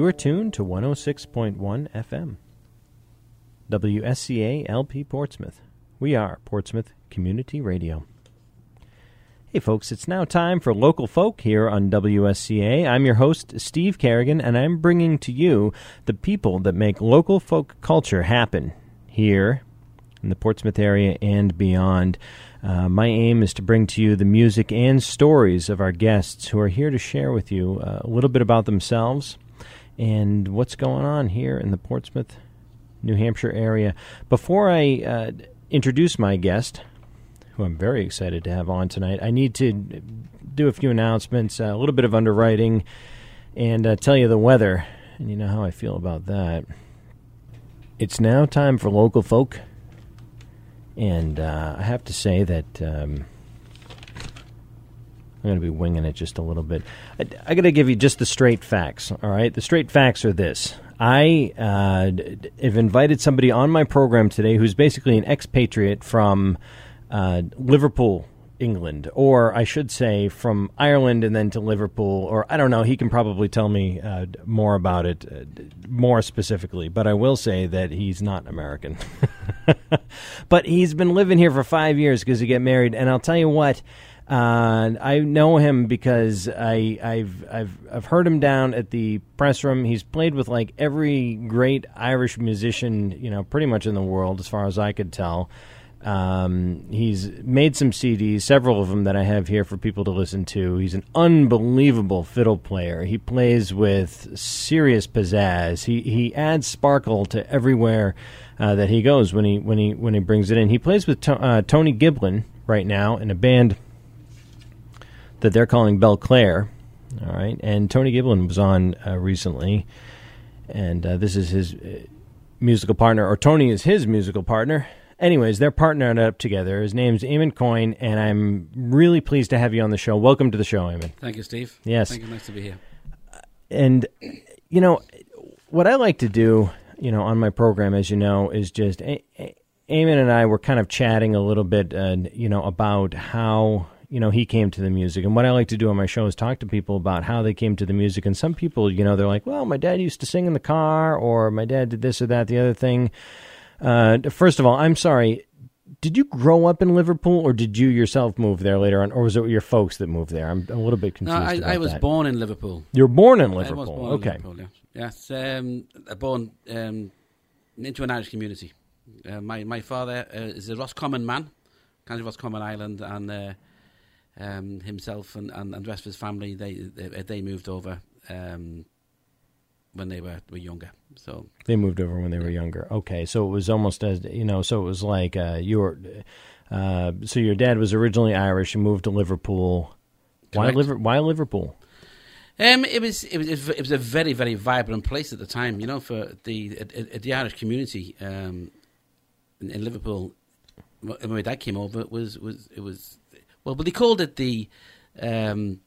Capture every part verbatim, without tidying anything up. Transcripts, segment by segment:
are tuned to one oh six point one F M. W S C A L P Portsmouth. We are Portsmouth Community Radio. Hey folks, it's now time for Local Folk here on W S C A. I'm your host, Steve Kerrigan, and I'm bringing to you the people that make local folk culture happen here in the Portsmouth area and beyond. Uh, my aim is to bring to you the music and stories of our guests who are here to share with you uh, a little bit about themselves and what's going on here in the Portsmouth, New Hampshire area. Before I uh, introduce my guest, who I'm very excited to have on tonight, I need to do a few announcements, uh, a little bit of underwriting, and uh, tell you the weather. And you know how I feel about that. It's now time for Local Folk. And uh, I have to say that um, I'm going to be winging it just a little bit. I, I got to give you just the straight facts, all right? The straight facts are this. I uh, have invited somebody on my program today who's basically an expatriate from uh, Liverpool, England, or I should say from Ireland and then to Liverpool, or I don't know. He can probably tell me uh, more about it, uh, more specifically, but I will say that he's not American. But he's been living here for five years because he got married, and I'll tell you what, uh, I know him because I, I've I've I've heard him down at the press room. He's played with like every great Irish musician, you know, pretty much in the world, as far as I could tell. Um, he's made some C Ds, several of them that I have here for people to listen to. He's an unbelievable fiddle player. He plays with serious pizzazz. He he adds sparkle to everywhere uh, that he goes when he when he when he brings it in. He plays with to, uh, Tony Giblin right now in a band that they're calling Belclair. All right, and Tony Giblin was on uh, recently, and uh, this is his uh, musical partner, or Tony is his musical partner. Anyways, they're partnered up together. His name's Eamon Coyne, and I'm really pleased to have you on the show. Welcome to the show, Eamon. Thank you, Steve. Yes. Thank you. Nice to be here. And, you know, what I like to do, you know, on my program, as you know, is just a- a- Eamon and I were kind of chatting a little bit, uh, you know, about how, you know, he came to the music. And what I like to do on my show is talk to people about how they came to the music. And some people, you know, they're like, well, my dad used to sing in the car, or my dad did this or that, the other thing. Uh, first of all, I'm sorry, did you grow up in Liverpool, or did you yourself move there later on, or was it your folks that moved there? I'm a little bit confused No, I, about I was that. born in Liverpool. You were born in Liverpool? I was born okay. in Liverpool, yeah. Yes, um, I born um, into an Irish community. Uh, my my father uh, is a Roscommon man, kind of Roscommon Island, and uh, um, himself and, and, and the rest of his family, they they, they moved over um, when they were, were younger. So they moved over when they were younger. Okay, so it was almost as you know. So it was like uh, you were. Uh, so your dad was originally Irish and moved to Liverpool. Why Liver- Why Liverpool? Um, it was it was it was a very very vibrant place at the time. You know, for the uh, the Irish community um, in, in Liverpool. When my dad came over, it was was it was well, but they called it the. Um,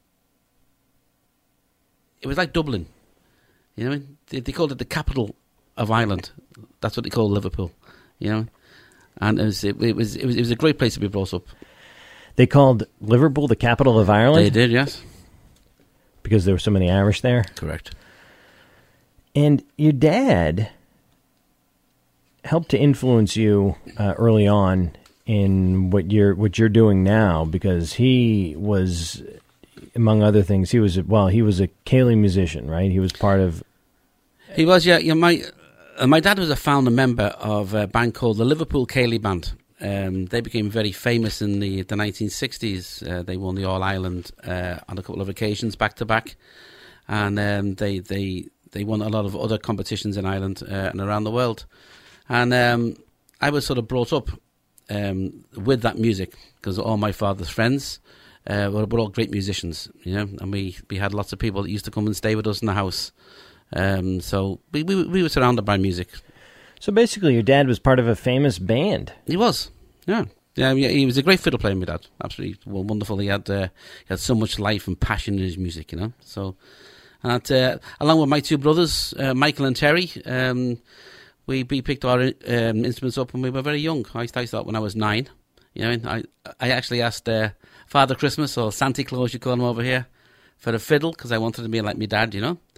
it was like Dublin. You know, they, they called it the capital of Ireland. That's what they called Liverpool. You know, and it was it, it was it was it was a great place to be brought up. They called Liverpool the capital of Ireland? They did, yes, because there were so many Irish there. Correct. And your dad helped to influence you uh, early on in what you're what you're doing now, because he was, among other things, he was well, he was a Cayley musician, right? He was part of. He was, yeah. yeah my uh, my dad was a founder member of a band called the Liverpool Cayley Band. Um, they became very famous in the the nineteen sixties. Uh, they won the All Ireland uh, on a couple of occasions, back to back, and um, they they they won a lot of other competitions in Ireland uh, and around the world. And um, I was sort of brought up um, with that music, because all my father's friends uh, were, were all great musicians, you know, and we, we had lots of people that used to come and stay with us in the house. Um, so we, we we were surrounded by music. So basically, your dad was part of a famous band. He was, yeah. Yeah, he was a great fiddle player, my dad. Absolutely wonderful. He had uh, he had so much life and passion in his music, you know. So, and uh, along with my two brothers, uh, Michael and Terry, um, we we picked our um, instruments up when we were very young. I started when I was nine. You know, I I actually asked uh, Father Christmas, or Santa Claus, you call him over here, for a fiddle, because I wanted to be like my dad, you know.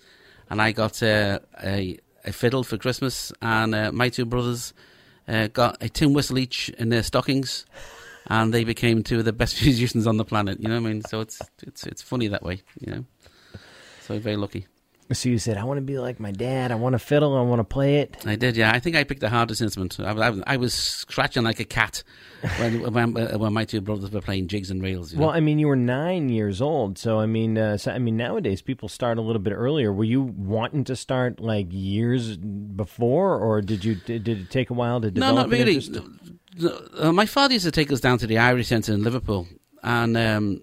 and I got uh, a a fiddle for Christmas, and uh, my two brothers uh, got a tin whistle each in their stockings, and they became two of the best musicians on the planet. You know what I mean? So it's it's it's funny that way. You know, so very lucky. So you said, I want to be like my dad. I want a fiddle. I want to play it. I did, yeah. I think I picked the hardest instrument. I, I, I was scratching like a cat when, when when my two brothers were playing jigs and reels. You know? Well, I mean, you were nine years old, so I mean, uh, so, I mean, nowadays people start a little bit earlier. Were you wanting to start like years before, or did you did, did it take a while to develop? No, not really. No, uh, my father used to take us down to the Irish Centre in Liverpool, and um,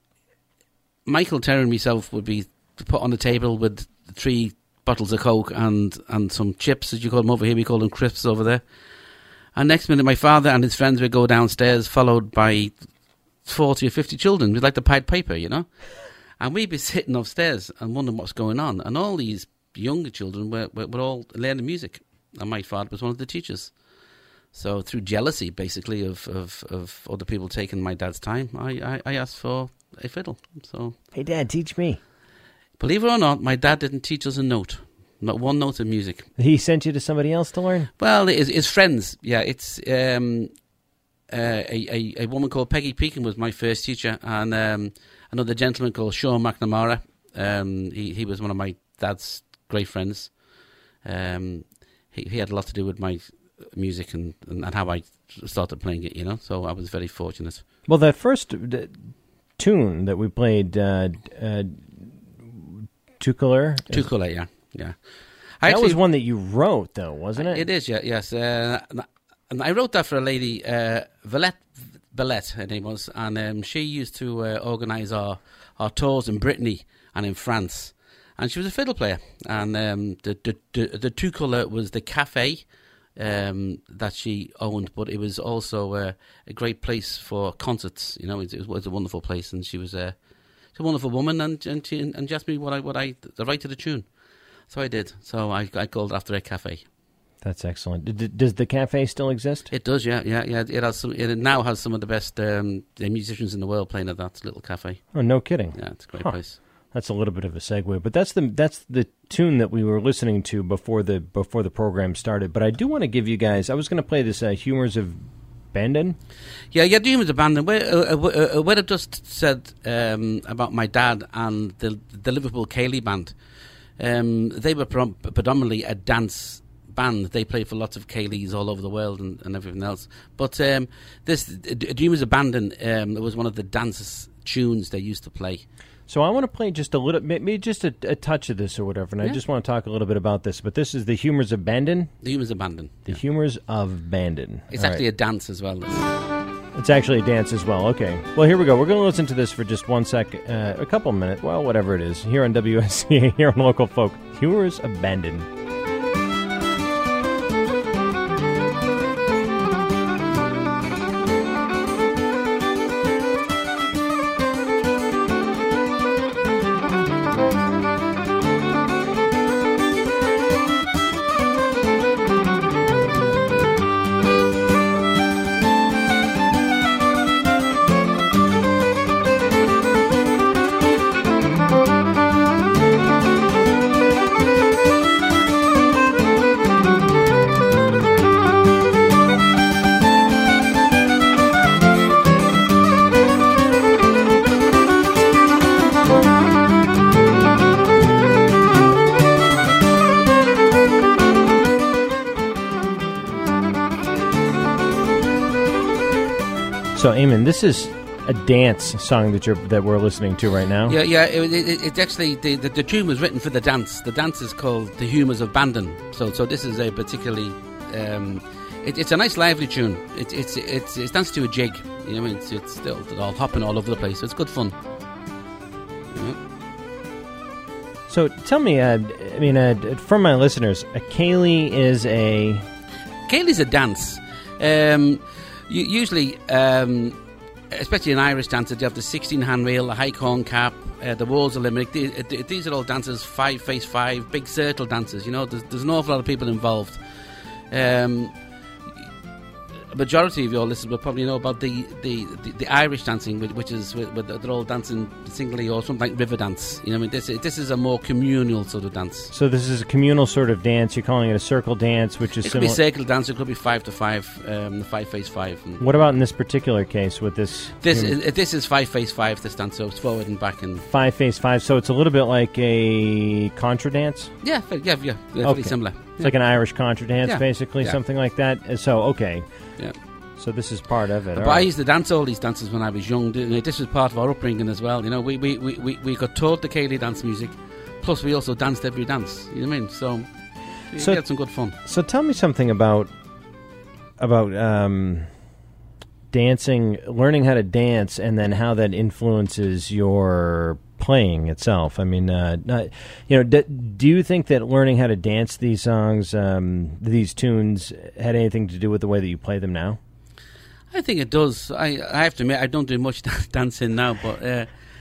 Michael Terry and myself would be put on the table with three bottles of Coke and, and some chips, as you call them over here. We call them crisps over there. And next minute, my father and his friends would go downstairs, followed by forty or fifty children. We'd like the Pied Piper, you know. And we'd be sitting upstairs and wondering what's going on. And all these younger children were, were, were all learning music. And my father was one of the teachers. So through jealousy, basically, of, of, of other people taking my dad's time, I, I, I asked for a fiddle. So, hey, Dad, teach me. Believe it or not, my dad didn't teach us a note. Not one note of music. He sent you to somebody else to learn? Well, his, his friends, yeah. It's um, uh, a, a, a woman called Peggy Pekin was my first teacher, and um, another gentleman called Sean McNamara. Um, he, he was one of my dad's great friends. Um, he, he had a lot to do with my music and, and, and how I started playing it, you know, so I was very fortunate. Well, that first uh, tune that we played... Uh, uh, Tukulur? Tukulur, yeah, yeah. I that actually, was one that you wrote, though, wasn't it? It is, yeah, yes. Uh, and I wrote that for a lady, uh, Valette, Valette, her name was, and um, she used to uh, organise our, our tours in Brittany and in France. And she was a fiddle player. And um, the, the, the, the Tukulur was the cafe um, that she owned, but it was also uh, a great place for concerts. You know, it, it was a wonderful place, and she was... Uh, a wonderful woman, and and she, and she asked me what I what I the right to the tune, so I did. So I I called after a cafe. That's excellent. D- does the cafe still exist? It does, yeah, yeah, yeah. It has some. It now has some of the best um, the musicians in the world playing at that little cafe. Oh, no kidding. Yeah, it's a great huh. place. That's a little bit of a segue, but that's the that's the tune that we were listening to before the before the program started. But I do want to give you guys. I was going to play this uh, "Humors of Bandon." Yeah, yeah, the Humors of Bandon. Where, uh, uh, what I just said um, about my dad and the the Liverpool Ceilidh Band, um, they were pre- predominantly a dance band. They played for lots of Ceilidhs all over the world and, and everything else. But um, this the Humors of Bandon um, was one of the dance tunes they used to play. So I want to play just a little, maybe just a, a touch of this or whatever, and yeah. I just want to talk a little bit about this. But this is the Humors of Bandon? The Humors of Bandon. The yeah. Humors of Bandon. It's All actually right. a dance as well. This. It's actually a dance as well. Okay. Well, here we go. We're going to listen to this for just one sec, uh, a couple minutes, well, whatever it is, here on W S C A, here on Local Folk. Humors of Bandon. So, Eamon, this is a dance song that you're that we're listening to right now. Yeah, yeah. It, it, it actually the, the the tune was written for the dance. The dance is called "The Humors of Bandon." So, so this is a particularly. Um, it, it's a nice, lively tune. It, it's it's it's danced to a jig. You know, I mean, it's it's still all hopping all over the place. So it's good fun. Yeah. So, tell me, uh, I mean, uh, for my listeners, a Ceilidh is a. Ceilidh's a dance. Um, You, usually, um, especially in Irish dances, you have the sixteen hand reel, the high corn cap, uh, the walls of Limerick. These, these are all dances, five face five, big circle dances. You know, there's, there's an awful lot of people involved. Um, majority of your listeners will probably know about the, the, the, the Irish dancing, which, which is where they're all dancing singly, or something like river dance. You know, I mean, this this is a more communal sort of dance. So this is a communal sort of dance. You're calling it a circle dance, which is it could similar. be circle dance. It could be five to five, um, the five face five. And what about in this particular case with this? This is, this is five face five. This dance, so it's forward and back and five face five. So it's a little bit like a contra dance. Yeah, yeah, yeah, yeah okay. Pretty similar. It's like an Irish contra dance, yeah. basically, yeah. something like that. So, okay. Yeah. So this is part of it. But all I right. used to dance all these dances when I was young. This was part of our upbringing as well. You know, we we, we, we got taught the Céilí dance music, plus we also danced every dance. You know what I mean? So, you so get some good fun. So tell me something about about um, dancing, learning how to dance, and then how that influences your playing itself. I mean, uh, not, you know, d- do you think that learning how to dance these songs, um, these tunes, had anything to do with the way that you play them now? I think it does. I, I have to admit, I don't do much dancing now, but uh,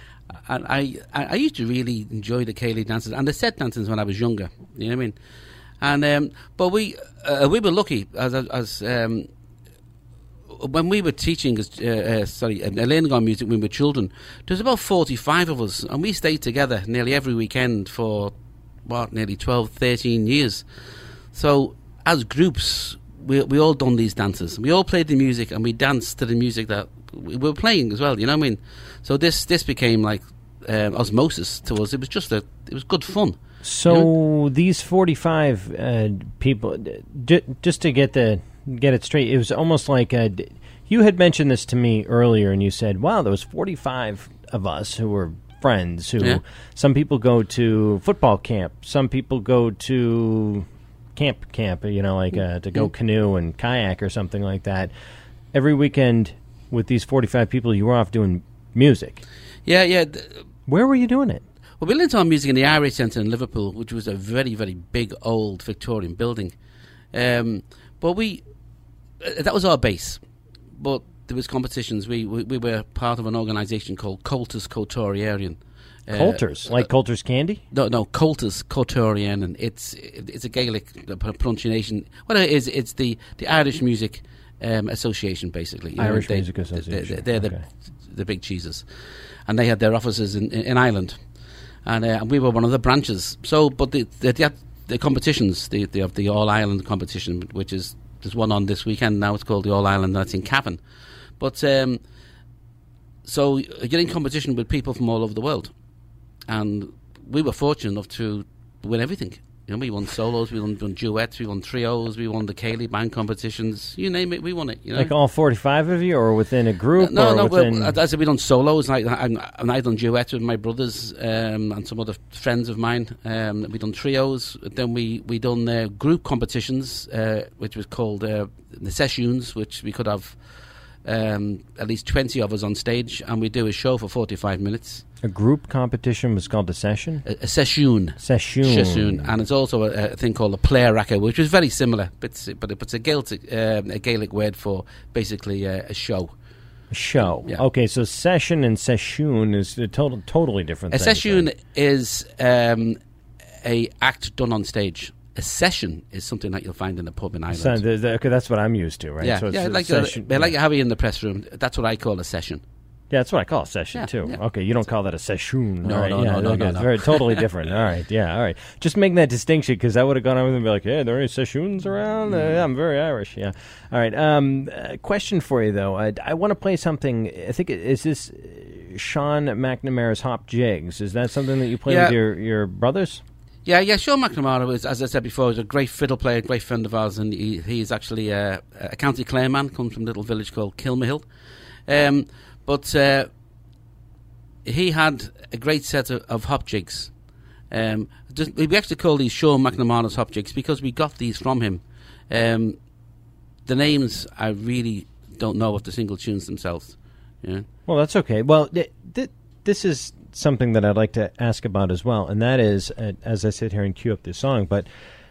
I, I I used to really enjoy the Céilí dances and the set dances when I was younger. You know what I mean? And um, but we uh, we were lucky as as um, when we were teaching, uh, uh, sorry, uh, learning our music when we were children. There was about forty-five of us, and we stayed together nearly every weekend for what, nearly twelve, thirteen years. So as groups, we we all done these dances. We all played the music, and we danced to the music that we were playing as well. You know what I mean? So this this became like um, osmosis to us. It was just a it was good fun. So you know? These forty-five uh, people, j- just to get the get it straight, it was almost like a, you had mentioned this to me earlier, and you said, "Wow, there was forty-five of us who were friends. Who yeah. Some people go to football camp, some people go to camp camp, you know, like uh, to go canoe and kayak or something like that. Every weekend with these forty-five people, you were off doing music. Yeah, yeah. Where were you doing it? Well, we learned our music in the Irish Centre in Liverpool, which was a very, very big, old Victorian building. Um, but we, uh, that was our base. But there was competitions. We we, we were part of an organisation called Coulters Couturierian. Uh, Coulters, like uh, Coulter's candy? No, no, Coulters Couturierian, and it's it's a Gaelic pronunciation. What it is, it's the, the Irish Music um, Association, basically. You Irish know, they, Music Association. They, they're okay. the the big cheeses, and they had their offices in in, in Ireland. And, uh, and we were one of the branches. So, but the the, the, the competitions, the, the the All Ireland competition, which is there's one on this weekend now. It's called the All Ireland. That's in Cavan. But um, so you're in competition with people from all over the world, and we were fortunate enough to win everything. You know, we won solos, we won, won duets, we won trios, we won the Céilí band competitions. You name it, we won it. You know? Like all forty-five of you, or within a group? No, or no. within... Well, I said we done solos, and I, and, and I done duets with my brothers um, and some other friends of mine. Um, we done trios. Then we we done uh, group competitions, uh, which was called uh, the sessions, which we could have um, at least twenty of us on stage, and we do a show for forty-five minutes. A group competition was called a session? A, a session. Session. Session. And it's also a, a thing called a player racker, which is very similar, but it's, but it's a Gaelic, um, a Gaelic word for basically a, a show. A show. Yeah. Okay, so session and session is a total, totally different A thing. session is um, a act done on stage. A session is something that you'll find in a pub in Ireland. So, the, the, okay, that's what I'm used to, right? Yeah, so it's yeah, a like, session, a, yeah. like you have it in the press room. That's what I call a session. Yeah, that's what I call a session, Yeah, too. yeah. Okay, you don't call that a session. No, all right, no, yeah, no, no, okay, no, It's no. very totally different. All right, yeah, all right. Just making that distinction, because I would have gone over and be like, hey, are there any sessions around? Uh, yeah, I'm very Irish, yeah. All right, um, uh, question for you, though. I, I want to play something, I think, it- is this uh, Sean McNamara's Hop Jigs? Is that something that you play Yeah. with your, your brothers? Yeah, yeah. Sean McNamara was, as I said before, is a great fiddle player, a great friend of ours, and he, he's actually a, a County Clare man, comes from a little village called Kilmahill. Um, but uh, he had a great set of, of hop jigs. Um, just, we actually call these Sean McNamara's hop jigs because we got these from him. Um, the names I really don't know of the single tunes themselves. Yeah. Well, that's okay. Well, th- th- this is something that I'd like to ask about as well, and that is, uh, as I sit here and cue up this song, but,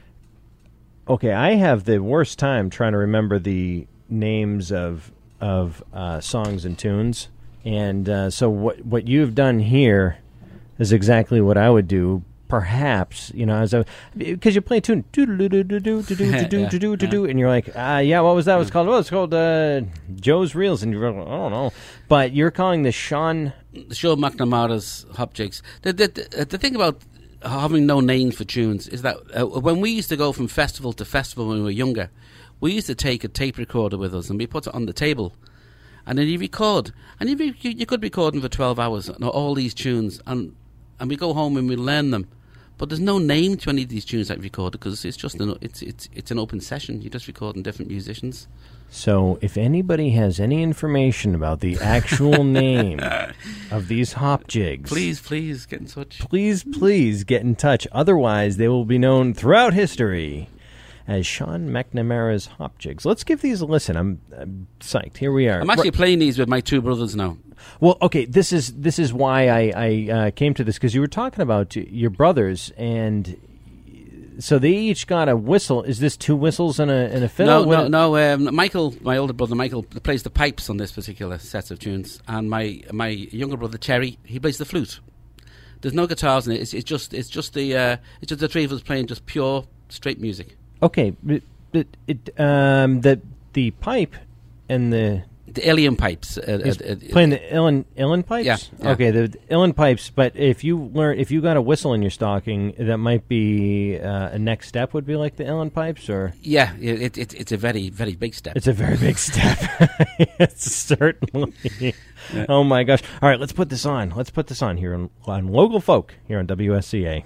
okay, I have the worst time trying to remember the names of of uh, songs and tunes, and uh, so what what you've done here is exactly what I would do perhaps, you know, as a because you play a tune, do do do do do do do do do do do, and you're like, ah, yeah, what was that? What's called? Well, it's called uh, Joe's Reels, and you're like, I don't know, but you're calling this Sean, Sean McNamara's Hop Jigs. The, the the the thing about having no name for tunes is that uh, when we used to go from festival to festival when we were younger, we used to take a tape recorder with us and we put it on the table, and then you record, and you you, you could record them for twelve hours, and all these tunes, and and we go home and we learn them, but there's no name to any of these tunes that we recorded because it's just an it's it's it's an open session. You're just recording different musicians. So if anybody has any information about the actual name of these hop jigs, please, please get in touch. Please, please get in touch. Otherwise, they will be known throughout history as Sean McNamara's hop jigs. Let's give these a listen. I'm, I'm psyched. Here we are. I'm actually right. playing these with my two brothers now. Well, okay, this is this is why I, I uh, came to this, because you were talking about your brothers, and so they each got a whistle. Is this two whistles and a and a fiddle? No, no, no. Um, Michael, my older brother Michael, plays the pipes on this particular set of tunes, and my my younger brother Terry, he plays the flute. There's no guitars in it. It's, it's just it's just the uh, it's just the three of us playing just pure straight music. Okay, but, but it um the the pipe and the the Ilium pipes. Uh, He's uh, uh, playing the Uilleann Uilleann pipes. Yeah, yeah. Okay, the Uilleann pipes. But if you learn, if you got a whistle in your stocking, that might be uh, a next step. Would be like the Uilleann pipes, or yeah, it, it it's a very very big step. It's a very big step. It's certainly. Yeah. Oh my gosh! All right, let's put this on. Let's put this on here on, on Local Folk here on W S C A.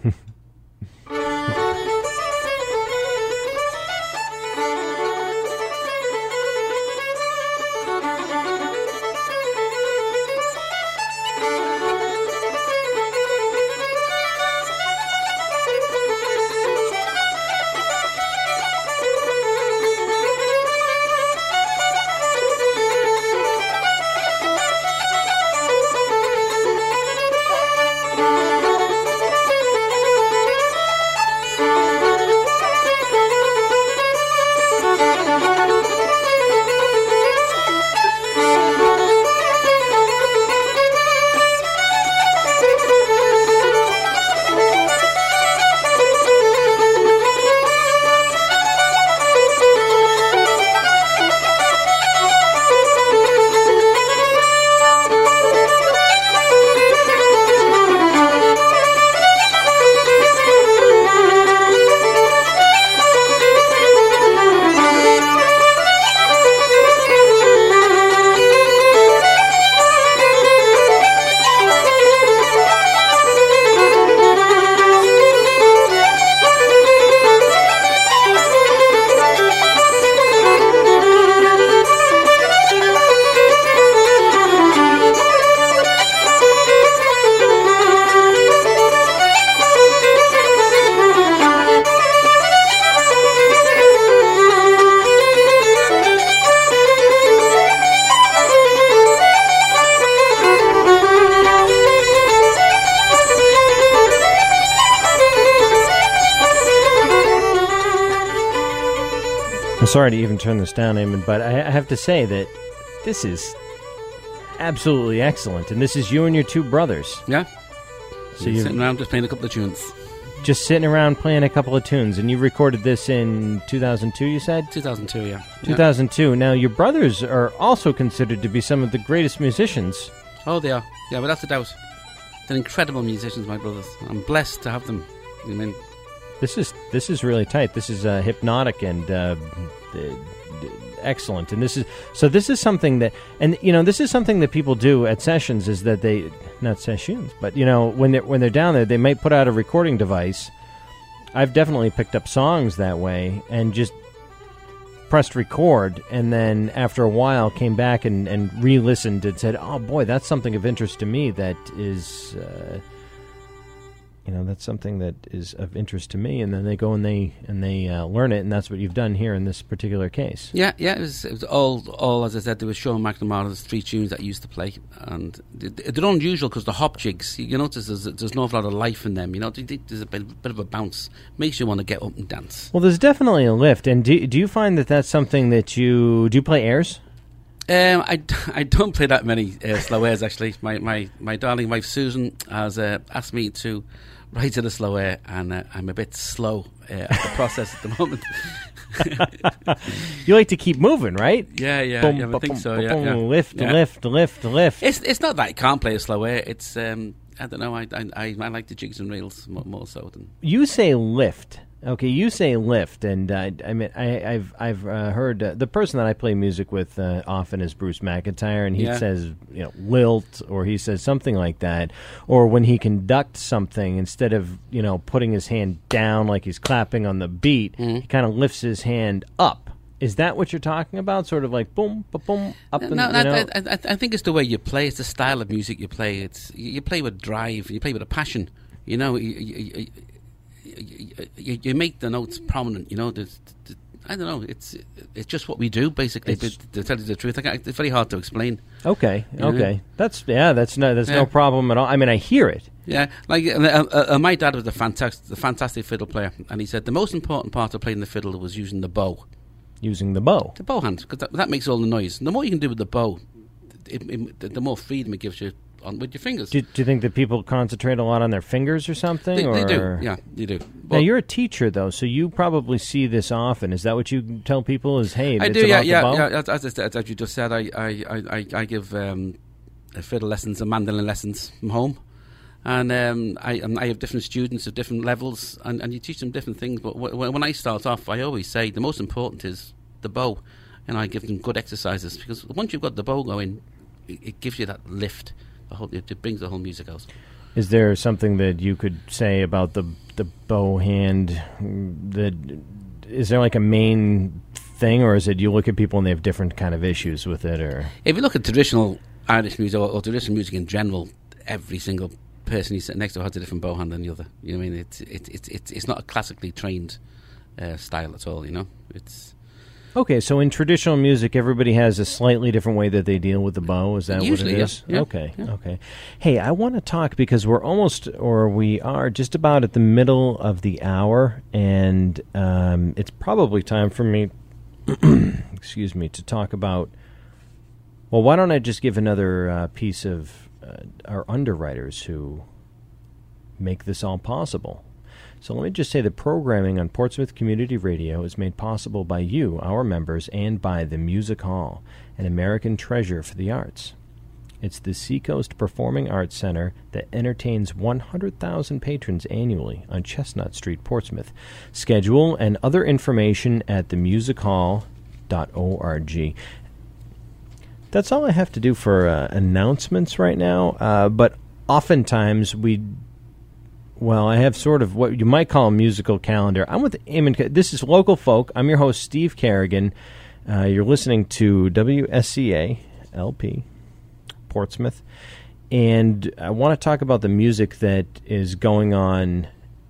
I'm sorry to even turn this down, Eamon, but I have to say that this is absolutely excellent, and this is you and your two brothers. Yeah. So you're sitting around just playing a couple of tunes. Just sitting around playing a couple of tunes, and you recorded this in two thousand two, you said? two thousand two, yeah. two thousand two. Yeah. Now, your brothers are also considered to be some of the greatest musicians. Oh, they are. Yeah, without a doubt. They're incredible musicians, my brothers. I'm blessed to have them. I mean, This is this is really tight. This is uh, hypnotic and uh, uh, excellent. And this is so. This is something that, and you know, this is something that people do at sessions. Is that they not sessions, but you know, when they when they're down there, they might put out a recording device. I've definitely picked up songs that way and just pressed record, and then after a while came back and, and re-listened and said, "Oh boy, that's something of interest to me. That is." Uh, You know, that's something that is of interest to me, and then they go and they and they uh, learn it, and that's what you've done here in this particular case. Yeah, yeah, it was, it was all, all as I said, there was Sean McNamara's three tunes that I used to play, and they're unusual because the hop jigs, you notice there's, there's an awful lot of life in them, you know, there's a bit, bit of a bounce, makes you want to get up and dance. Well, there's definitely a lift, and do, do you find that that's something that you, do you play airs? Um, I, I don't play that many uh, slow airs, actually. My, my, my darling wife Susan has uh, asked me to right to the slow air, and uh, I'm a bit slow uh, at the process at the moment. You like to keep moving, right? Yeah, yeah, Boom, yeah, I ba- think boom, so. ba- Yeah, boom, yeah. Lift, Yeah. lift, lift, lift. It's it's not that I can't play a slow air. It's um, I don't know. I I I, I like the jigs and reels more, more so than. You say lift. Okay, you say lift, and uh, I mean, I, I've I've uh, heard uh, the person that I play music with uh, often is Bruce McIntyre, and he Yeah. says, you know, lilt, or he says something like that, or when he conducts something, instead of, you know, putting his hand down like he's clapping on the beat, Mhm. he kind of lifts his hand up. Is that what you're talking about? Sort of like boom, ba boom, up, and No, you I, know? I, I, I think it's the way you play. It's the style of music you play. It's you, you play with drive. You play with a passion. You know, you, you, you, you, you, you make the notes prominent. You know, there's, there's, I don't know. It's it's just what we do, basically. It's- But to tell you the truth, I can't- it's very hard to explain. Okay, Yeah. okay, that's yeah, that's no, that's Yeah. no problem at all. I mean, I hear it. Yeah, like uh, uh, uh, my dad was a fantastic, a fantastic fiddle player, and he said the most important part of playing the fiddle was using the bow, Using the bow. the bow hand, because that, that makes all the noise. And the more you can do with the bow, it, it, the, the more freedom it gives you on with your fingers. Do, do you think that people concentrate a lot on their fingers or something? They, or? they do, yeah, they do. Now, Well, you're a teacher, though, so you probably see this often. Is that what you tell people? Is, hey, I it's do, yeah, about yeah, the bow? yeah. As, as, as, as you just said, I, I, I, I, I give um, uh, fiddle lessons and mandolin lessons from home, and um, I, um, I have different students of different levels, and, and you teach them different things. But w- when I start off, I always say the most important is the bow, and I give them good exercises, because once you've got the bow going, it, it gives you that lift. The whole, it, it brings the whole music out. Is there something that you could say about the the bow hand? That is there like a main thing, or is it you look at people and they have different kind of issues with it? Or If you look at traditional Irish music or, or traditional music in general, every single person you sit next to has a different bow hand than the other. You know what I mean? It's it's it's it's, it's not a classically trained uh, style at all. You know, it's okay, so in traditional music, everybody has a slightly different way that they deal with the bow. Is that Usually, what it yeah, is? yeah, okay, yeah. okay. Hey, I want to talk because we're almost, or we are just about at the middle of the hour, and um, it's probably time for me, excuse me, to talk about. Well, why don't I just give another uh, piece of uh, our underwriters who make this all possible? So let me just say the programming on Portsmouth Community Radio is made possible by you, our members, and by the Music Hall, an American treasure for the arts. It's the Seacoast Performing Arts Center that entertains one hundred thousand patrons annually on Chestnut Street, Portsmouth. Schedule and other information at the music hall dot org. That's all I have to do for uh, announcements right now, uh, but oftentimes we... Well, I have sort of what you might call a musical calendar. I'm with Eamon. This is Local Folk. I'm your host, Steve Kerrigan. Uh, you're listening to W S C A L P, Portsmouth. And I want to talk about the music that is going on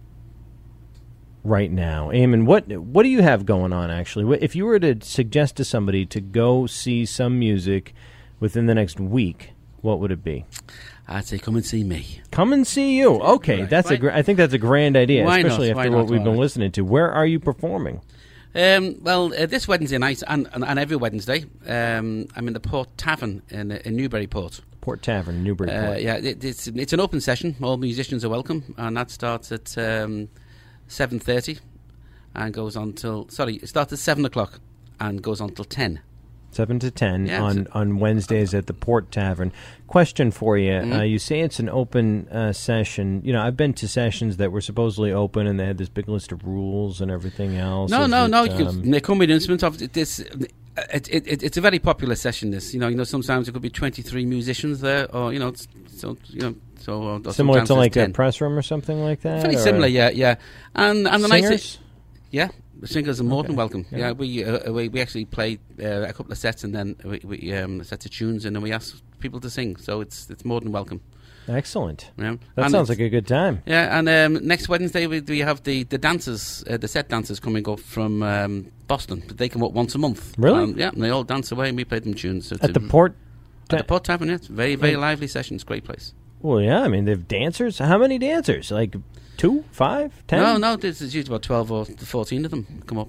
right now. Eamon, what, what do you have going on, actually? What- If you were to suggest to somebody to go see some music within the next week, what would it be? I'd say come and see me. Come and see you. Okay, Right. that's a. Right. Gr- I think that's a grand idea, Why not? especially Why after not? what we've Why been not? listening to. Where are you performing? Um, well, uh, this Wednesday night and, and, and every Wednesday, um, I'm in the Port Tavern in, uh, in Newburyport. Port Tavern, Newburyport. Uh, yeah, it, it's it's an open session. All musicians are welcome, and that starts at um, seven thirty and goes on till. Sorry, it starts at seven o'clock and goes on till ten. Seven to ten Yeah, on, so- on Wednesdays at the Port Tavern. Question for you: Mhm. uh, You say it's an open uh, session. You know, I've been to sessions that were supposedly open, and they had this big list of rules and everything else. No, Is no, it, no. You um, can, they come with instruments. Of this, it, it, it, it's a very popular session. This, you know, you know, sometimes it could be twenty-three musicians there, or you know, it's- so you know, so or similar sometimes to there's like a ten. press room or something like that. Very or similar, yeah, yeah. And and the nice, Singers? yeah, the singers are more than Okay. welcome. Yeah. Yeah, we uh, we we actually played uh, a couple of sets, and then we, we um, sets of tunes, and then we asked people to sing. So it's it's more than welcome. Excellent. You know? That And sounds it's- like a good time. Yeah, and um, next Wednesday we, we have the the dancers, uh, the set dancers coming up from um, Boston. But they come up once a month. Really? Um, yeah, and they all dance away, and we play them tunes. So At it's the a- Port. at the Port Tavern, yeah, it's a very very Yeah. lively session. It's a great place. Well, yeah. I mean, they have dancers. How many dancers? Like two, five, ten? No, no, there's, there's usually about twelve or fourteen of them come up.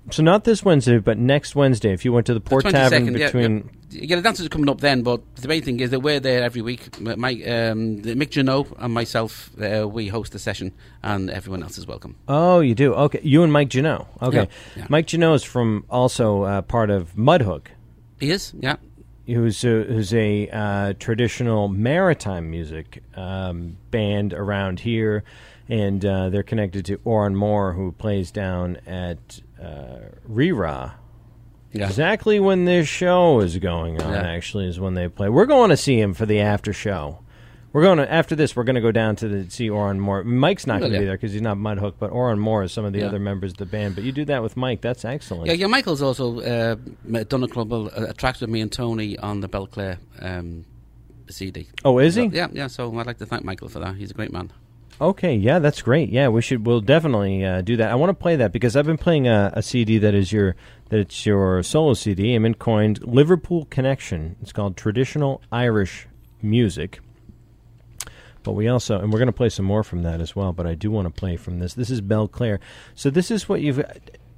So not this Wednesday, but next Wednesday, if you went to the Port The Tavern twenty-second, between... Yeah, yeah. yeah, the dancers are coming up then, but the main thing is that we're there every week. My, um, Mick Janot and myself, uh, we host the session, and everyone else is welcome. Oh, you do? Okay. You and Mike Janot. Okay. Yeah, yeah. Mike Janot is from also uh, part of Mudhook. He is, yeah. Who's a, who's a uh, traditional maritime music um, band around here, and uh, they're connected to Oran Moore, who plays down at uh, Rira. Yeah. Exactly when this show is going on, Yeah. actually, is when they play. We're going to see him for the after show. We're going to after this. We're going to go down to the, see Oran Moore. Mike's not going to yeah. be there because he's not Mudhook, but Oran Moore is some of the Yeah. other members of the band. But you do that with Mike. That's excellent. Yeah, yeah. Michael's also uh, done a club, uh, attracted me and Tony on the Belclare um, C D. Oh, is he? So, yeah, yeah. So I'd like to thank Michael for that. He's a great man. Okay, yeah, that's great. Yeah, we should. We'll definitely uh, do that. I want to play that because I've been playing a, a C D that is your that it's your solo C D. I'm in coined Liverpool Connection. It's called Traditional Irish Music. But we also, and we're going to play some more from that as well. But I do want to play from this. This is Belclare. So this is what you've.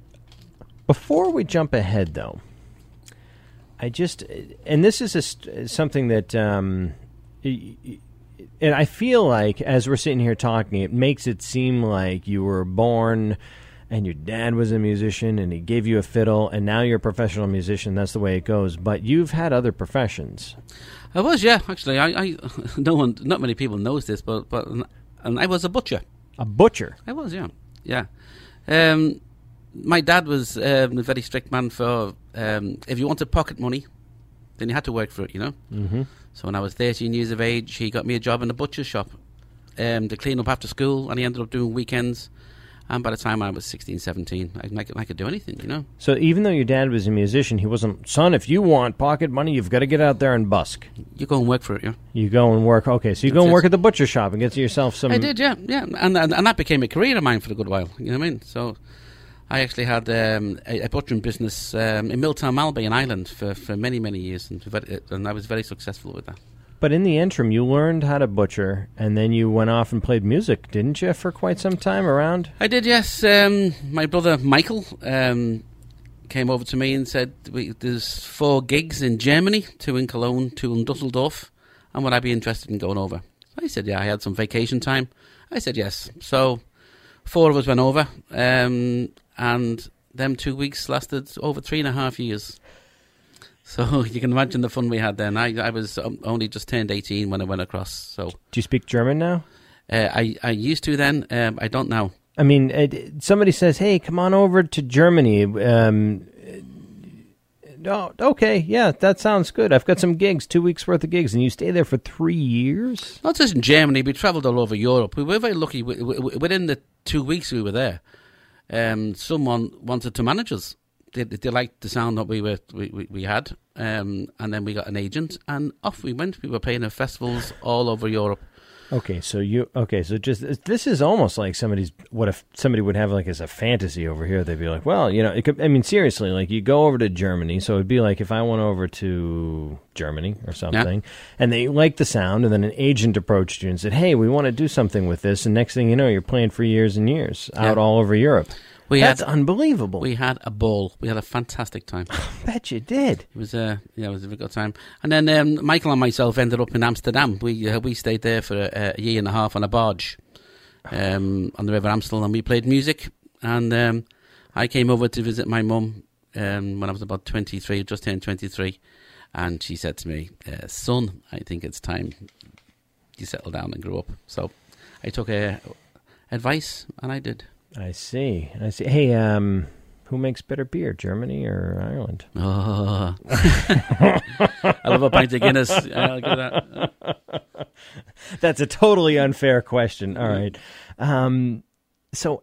Before we jump ahead, though, I just, and this is a, st- something that. Um, y- y- And I feel like, as we're sitting here talking, it makes it seem like you were born and your dad was a musician and he gave you a fiddle and now you're a professional musician. That's the way it goes. But you've had other professions. I was, yeah, actually. I, I no one, not many people knows this, but but and I was a butcher. A butcher? I was, yeah, yeah. Um, my dad was um, a very strict man for um, if you wanted pocket money, then you had to work for it, you know. Mm-hmm. So when I was thirteen years of age, he got me a job in a butcher's shop um, to clean up after school, and he ended up doing weekends. And by the time I was sixteen, seventeen, I, I, could, I could do anything, you know. So even though your dad was a musician, he wasn't, son, if you want pocket money, you've got to get out there and busk. You go and work for it, yeah. You go and work, okay, so you go and work at the butcher shop and get yourself some... I did, yeah, yeah. And, and and that became a career of mine for a good while, you know what I mean? So I actually had um, a, a butchering business um, in Milltown Malbay in Ireland for, for many, many years, and, very, and I was very successful with that. But in the interim, you learned how to butcher, and then you went off and played music, didn't you, for quite some time around? I did, yes. Um, my brother Michael um, came over to me and said, we, there's four gigs in Germany, two in Cologne, two in Dusseldorf, and would I be interested in going over? I said, yeah, I had some vacation time. I said, yes. So four of us went over, um, and them two weeks lasted over three and a half years. So you can imagine the fun we had then. I, I was um, only just turned eighteen when I went across. So Do you speak German now? uh, I, I used to then. Um, I don't now. I mean, it, somebody says, hey, come on over to Germany. Um, oh, okay, yeah, that sounds good. I've got some gigs, two weeks' worth of gigs, and you stay there for three years? Not just in Germany. We travelled all over Europe. We were very lucky. W- w- within the two weeks we were there, um, someone wanted to manage us. They, they liked the sound that we were we, we, we had, um, and then we got an agent, and off we went. We were playing at festivals all over Europe. Okay, so you okay, so just this is almost like somebody's what if somebody would have like as a fantasy over here. They'd be like, well, you know, it could, I mean, seriously, like you go over to Germany, so it'd be like if I went over to Germany or something, yeah. and they liked the sound, and then an agent approached you and said, hey, we want to do something with this, and next thing you know, you're playing for years and years out yeah. all over Europe. We That's had, unbelievable. We had a ball. We had a fantastic time. I bet you did. It was uh, yeah, it was a very good time. And then um, Michael and myself ended up in Amsterdam. We uh, we stayed there for a, a year and a half on a barge um, on the River Amstel, and we played music. And um, I came over to visit my mum um, when I was about twenty-three, just turned twenty-three, and she said to me, uh, "Son, I think it's time you settle down and grow up." So I took uh, advice, and I did. I see. I see. Hey, um, who makes better beer, Germany or Ireland? Oh. I love a pint of Guinness. I'll give that. That's a totally unfair question. All right. Um, so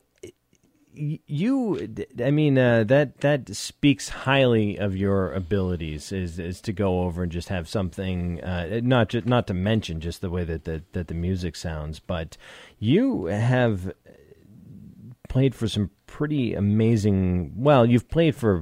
you, I mean, uh, that that speaks highly of your abilities. Is is to go over and just have something, uh, not just, not to mention just the way that the, that the music sounds, but you have played for some pretty amazing, well, you've played for,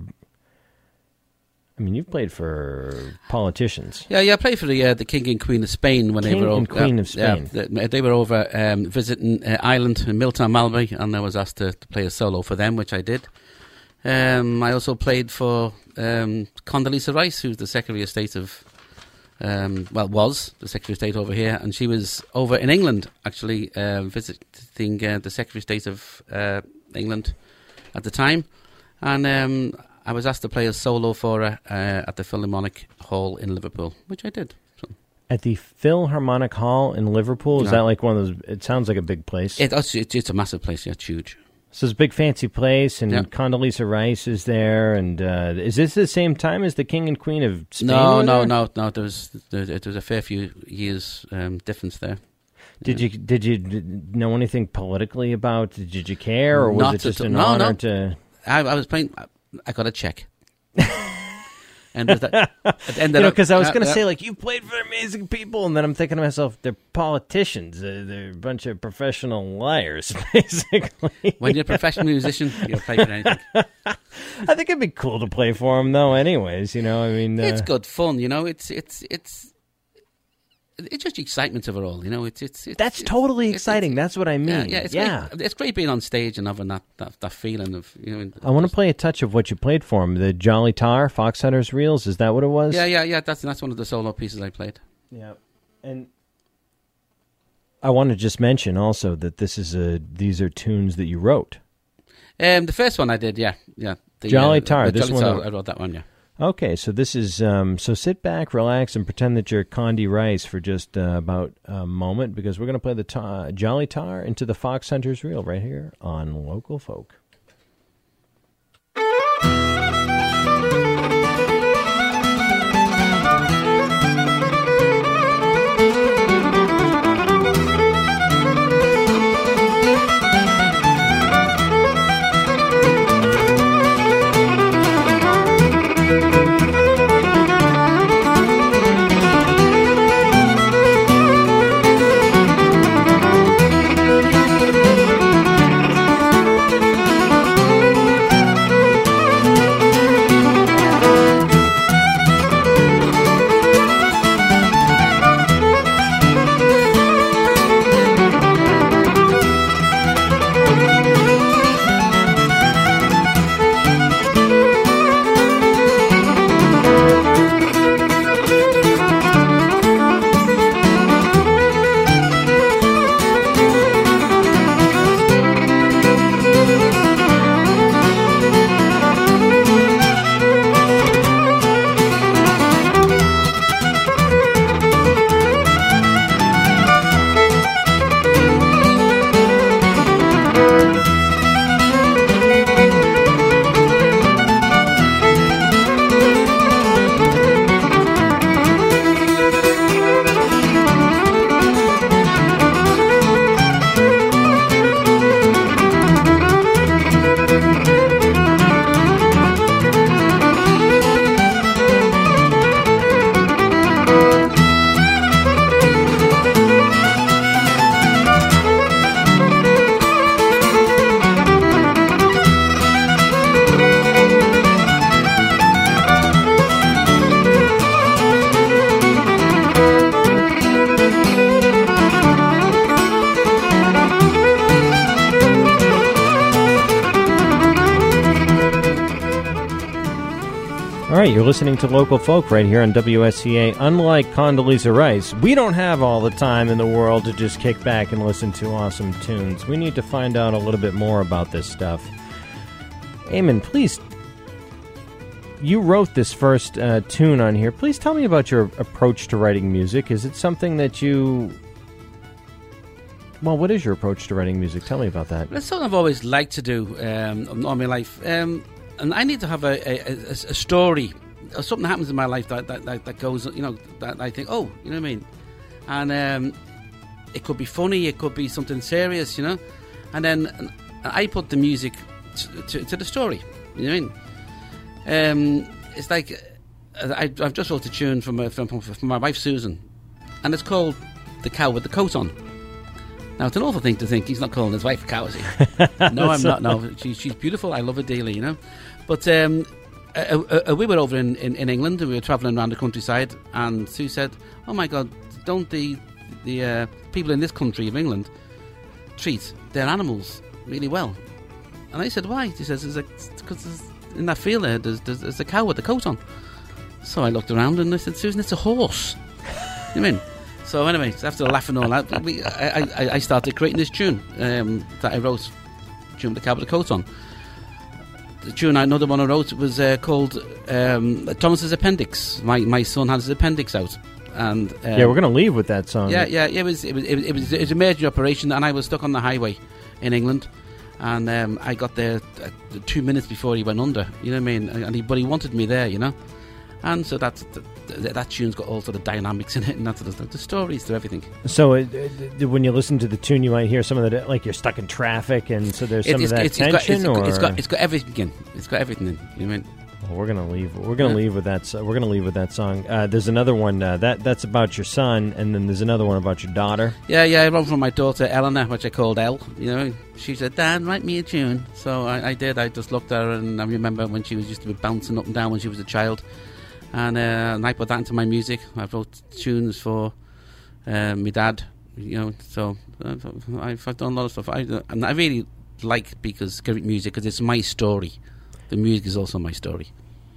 I mean, you've played for politicians. Yeah, yeah, I played for the uh, the King and Queen of Spain when King they were over. and Queen uh, of Spain. Yeah, they, they were over um, visiting uh, Ireland in Milltown Malbay, and I was asked to, to play a solo for them, which I did. Um, I also played for um, Condoleezza Rice, who's the Secretary of State of, um, well, was the Secretary of State over here, and she was over in England, actually, uh, visiting uh, the Secretary of State of uh, England at the time. And um, I was asked to play a solo for her uh, at the Philharmonic Hall in Liverpool, which I did. So. At the Philharmonic Hall in Liverpool? Is Yeah. that like one of those... It sounds like a big place. It, it's, it's a massive place, yeah, it's huge. So it's a big fancy place, and Yeah. Condoleezza Rice is there, and uh, is this the same time as the King and Queen of Spain? No, were no, there? no, no. There was there, there was a fair few years um, difference there. Did you did you d- know anything politically about? Did you care, or was Not it just at an all. No, honor no. to? I, I was playing. I, I got a check. And at the, at the end You of know, the- because I was uh, going to uh, say, like, you played for amazing people, and then I'm thinking to myself, they're politicians. Uh, they're a bunch of professional liars, basically. when you're a professional musician, you'll play for anything. I think it'd be cool to play for them, though. Anyways, you know, I mean, uh, It's good fun, you know. It's it's it's it's just the excitement of it all, you know. It's it's, it's that's it's, totally it's- exciting. it's- That's what I mean. Yeah, yeah, it's yeah. Great. It's great being on stage and having that, that, that feeling of, you know. I want to just- play a touch of what you played for him. The Jolly Tar, Fox Hunters Reels. Is that what it was? Yeah, yeah, yeah. That's that's one of the solo pieces I played. Yeah, and I want to just mention also that this is a these are tunes that you wrote. Um, the first one I did, yeah, yeah. The, Jolly uh, Tar, the this Jolly one- Tar, I wrote that one, yeah. Okay, so this is um, so sit back, relax, and pretend that you're Condi Rice for just uh, about a moment, because we're going to play the tar, Jolly Tar into the Fox Hunters Reel right here on Local Folk. All right, you're listening to Local Folk right here on W S C A. Unlike Condoleezza Rice, we don't have all the time in the world to just kick back and listen to awesome tunes. We need to find out a little bit more about this stuff. Eamon, please, you wrote this first uh, tune on here. Please tell me about your approach to writing music. Is it something that you... Well, what is your approach to writing music? Tell me about that. It's something I've always liked to do um, all my life. Um, and I need to have a, a, a, a story. Or something happens in my life that, that, that, that goes, you know, that I think, oh, you know what I mean? And um, it could be funny, it could be something serious, you know? And then I put the music to, to, to the story, you know what I mean? Um, it's like, I, I've just wrote a tune from, uh, from, from my wife Susan, and it's called The Cow with the Coat On. Now, it's an awful thing to think he's not calling his wife a cow, is he? No, I'm not. No, she, she's beautiful. I love her dearly, you know. But um, uh, uh, we were over in, in, in England, and we were travelling around the countryside, and Sue said, "Oh my God, don't the the uh, people in this country of England treat their animals really well?" And I said, "Why?" She says, "It's like, because in that field there, there's, there's, there's a cow with the coat on. So I looked around and I said, Susan, it's a horse. You know what I mean? So anyway, after laughing all that, we, I, I, I started creating this tune um, that I wrote, tune with the cow with the coat on. The tune, another one I wrote was uh, called um, Thomas's Appendix. My my son had his appendix out. And um, yeah, we're going to leave with that song. Yeah, yeah, it was it was it was, it was, it was a major operation, and I was stuck on the highway in England, and um, I got there uh, two minutes before he went under. You know what I mean? And he, but he wanted me there, you know. And so that's that, that tune's got all sort of dynamics in it, and that sort of stuff. The stories to everything. So it, it, when you listen to the tune, you might hear some of the, like you're stuck in traffic, and so there's some it's, of that it's, tension. It's got, or it's got it's got everything in. It's got everything in. You know what I mean? Well, we're gonna leave. We're gonna yeah. leave with that. We're gonna leave with that song. Uh, there's another one uh, that that's about your son, and then there's another one about your daughter. Yeah, yeah. I wrote from my daughter Eleanor, which I called Elle. You know, she said, "Dad, write me a tune." So I, I did. I just looked at her, and I remember when she was used to be bouncing up and down when she was a child, and, uh, and I put that into my music. I wrote tunes for uh, my dad. You know, so uh, I've, I've done a lot of stuff. I, and I really like because music because it's my story. The music is also my story.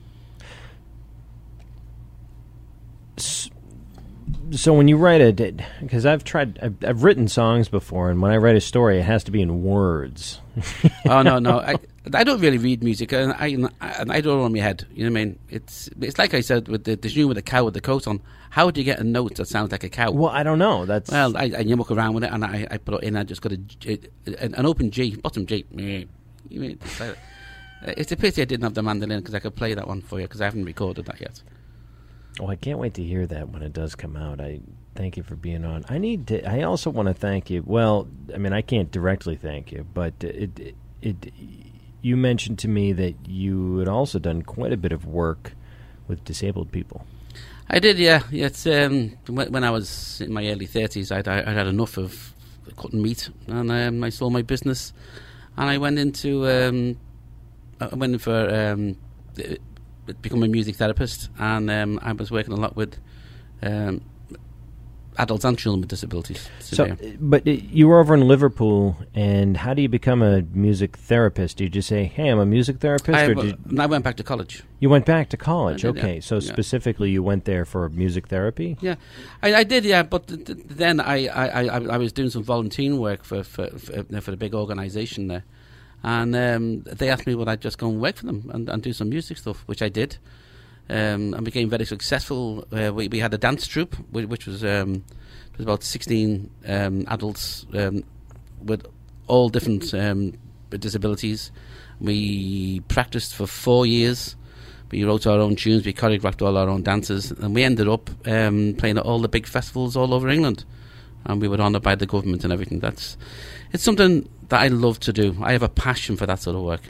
So when you write it, because I've tried, I've, I've written songs before, and when I write a story, it has to be in words. Oh no, no, I, I don't really read music, and I, I, I don't know in my head. You know what I mean? It's it's like I said with the, the tune with the cow with the coat on. How do you get a note that sounds like a cow? Well, I don't know. That's well, I, I you muck around with it, and I, I put it in. I just got a, a an open G, bottom G. You mean, it's a pity I didn't have the mandolin because I could play that one for you because I haven't recorded that yet. Oh, I can't wait to hear that when it does come out. I thank you for being on. I need to. I also want to thank you. Well, I mean, I can't directly thank you, but it, it, it. You mentioned to me that you had also done quite a bit of work with disabled people. I did, yeah. It's um, when, when I was in my early thirties, I'd, I had enough of cutting meat, and um, I sold my business, and I went into. Um, I went in for um, become a music therapist, and um, I was working a lot with um, adults and children with disabilities. So, but you were over in Liverpool, and how do you become a music therapist? Do you just say, "Hey, I'm a music therapist"? I, or did I went back to college. You went back to college, did, okay? Yeah. So yeah. specifically, you went there for music therapy? Yeah, I, I did. Yeah, but th- th- then I, I, I, I was doing some volunteering work for for, for, for the big organisation there. And um, they asked me would I just go and work for them and, and do some music stuff, which I did, um, and became very successful. Uh, we, we had a dance troupe, which was um, it was about sixteen um, adults um, with all different um, disabilities. We practiced for four years. We wrote our own tunes, we choreographed all our own dances, and we ended up um, playing at all the big festivals all over England. And we were honoured by the government and everything. That's it's something that I love to do. I have a passion for that sort of work.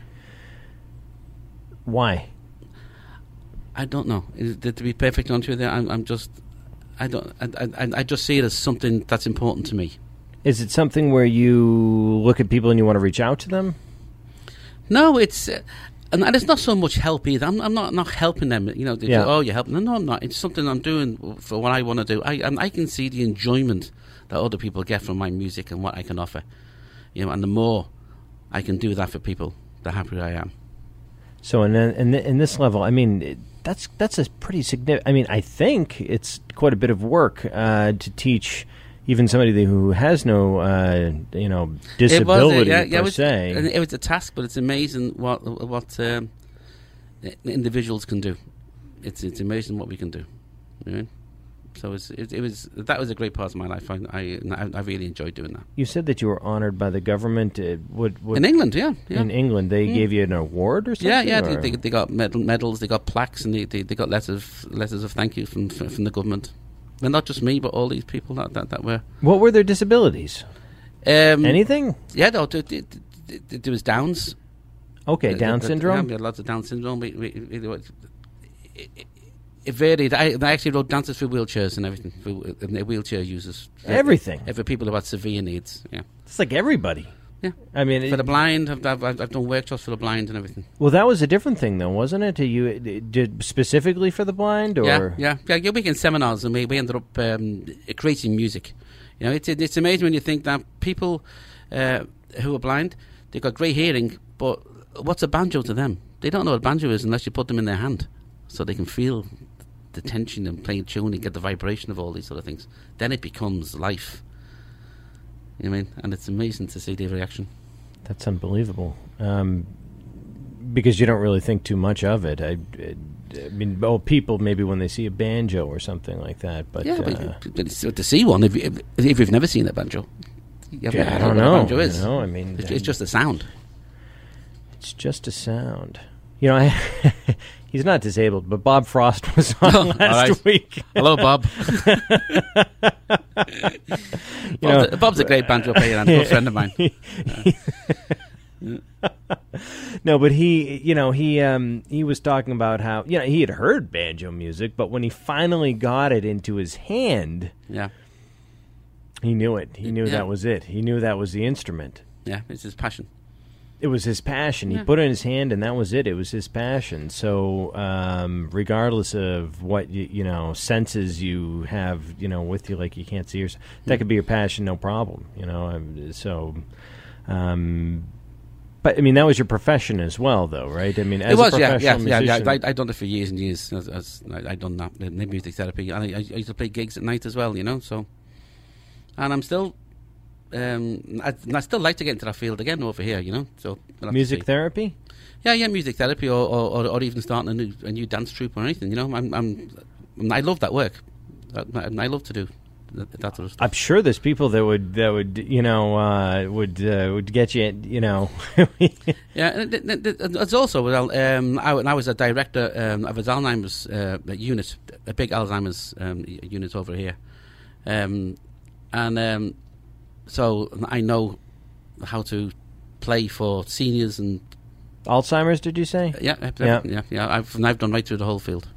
Why? I don't know. To be perfectly honest with you, I'm, I'm just, I don't, I, I, I just see it as something that's important to me. Is it something where you look at people and you want to reach out to them? No, it's, uh, and, and it's not so much help either. I'm, I'm not not helping them. You know, they yeah. say, oh, you're helping them. No, I'm not. It's something I'm doing for what I want to do. I, and I can see the enjoyment that other people get from my music and what I can offer. You know, and the more I can do that for people, the happier I am. So, in in, in this level, I mean, it, that's that's a pretty significant. I mean, I think it's quite a bit of work uh, to teach even somebody who has no, uh, you know, disability it was, uh, yeah, per yeah, it was, se. It was a task, but it's amazing what what um, individuals can do. It's it's amazing what we can do. You know? So it's, it, it was that was a great part of my life. I, I I really enjoyed doing that. You said that you were honoured by the government. Uh, what, what, in England, yeah, yeah. In England, they mm. gave you an award or something? Yeah, yeah. They, they, they got medal, medals, they got plaques, and they, they, they got letters of, letters of thank you from from the government. And not just me, but all these people that that, that were. What were their disabilities? Um, Anything? Yeah, no. There, there, there was Downs. Okay, uh, Down uh, syndrome. Yeah, we had lots of Down syndrome. We, we, we, it, it, It varied. I, I actually wrote dances for wheelchairs and everything, for uh, wheelchair users. Everything. Uh, for people who had severe needs, yeah. It's like everybody. Yeah. I mean, for it, the blind, I've, I've, I've done workshops for the blind and everything. Well, that was a different thing, though, wasn't it? You did specifically for the blind, or yeah, yeah, yeah. You're making seminars, and we, we ended up um, creating music. You know, it's it's amazing when you think that people uh, who are blind, they've got great hearing, but what's a banjo to them? they don't know what banjo is unless you put them in their hand, so they can feel the tension and playing tune and get the vibration of all these sort of things. Then it becomes life. You know what I mean? And it's amazing to see the reaction. That's unbelievable. Um, because you don't really think too much of it. I, I mean, well, people maybe when they see a banjo or something like that, but yeah, uh, but, but it's, to see one, if, you, if, if you've never seen a banjo, you haven't yeah, I heard don't what know. a banjo is. You know, I mean, it's, it's just a sound. It's just a sound. You know, I, he's not disabled, but Bob Frost was on Oh, last right. week. Hello, Bob. You Bob's, know, a, Bob's a great banjo player and a good friend of mine. No, but he, you know, he um, he was talking about how, you know, he had heard banjo music, but when he finally got it into his hand, Yeah, he knew it. He knew Yeah. that was it. He knew that was the instrument. yeah, it's his passion. It was his passion. He Yeah. put it in his hand, and that was it. It was his passion. So, um, regardless of what you, you know senses you have, you know, with you, like you can't see yourself, that could be your passion, no problem. You know, um, so. Um, but I mean, that was your profession as well, though, right? I mean, as It was, a yeah, professional yeah, yeah, musician, yeah. I, I done it for years and years. As, as I, I done that, uh, music therapy, and I, I used to play gigs at night as well. You know, so, and I'm still. Um, I, and I still like to get into that field again over here, you know. So we'll have to music see. therapy. Yeah, yeah, music therapy, or, or, or, or even starting a new a new dance troupe or anything. You know, I'm, I'm I love that work. I, I love to do that, that sort of stuff. I'm sure there's people that would that would you know uh, would uh, would get you you know. Yeah, and it, it, it, it's also well. Um, I, I was a director um, of an Alzheimer's uh, unit, a big Alzheimer's um, unit over here, um, and. Um, So I know how to play for seniors and Alzheimer's, did you say? yeah, Yeah. yeah, yeah. yeah. I've and I've done right through the whole field.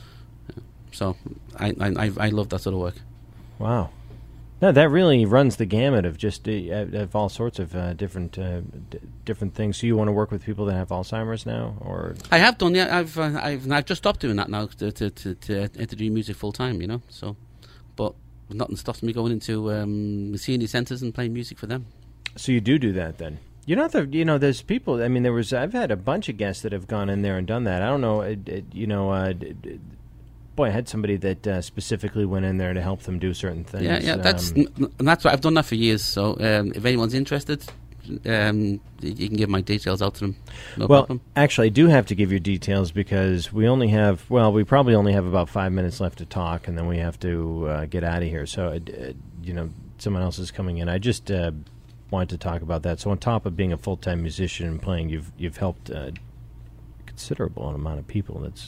So I I I love that sort of work. Wow. No, that really runs the gamut of just uh, of all sorts of uh, different uh, d- different things. So you want to work with people that have Alzheimer's now, or I have done. Yeah, I've uh, I've I've just stopped doing that now to to to, to, to do music full time. You know, so but nothing stops me going into um, senior centres and playing music for them. so you do do that then? You know, the, you know, there's people. I mean, there was. I've had a bunch of guests that have gone in there and done that. I don't know. It, it, you know, uh, d- d- boy, I had somebody that uh, specifically went in there to help them do certain things. Yeah, yeah. That's Um, n- and that's what I've done that for years. So um, if anyone's interested, um, y- you can give my details out to them. No well, problem. actually, I do have to give your details because we only have. Well, we probably only have about five minutes left to talk, and then we have to uh, get out of here. So, uh, d- you know, someone else is coming in. I just uh, wanted to talk about that. So, on top of being a full-time musician and playing, you've you've helped a considerable amount of people. That's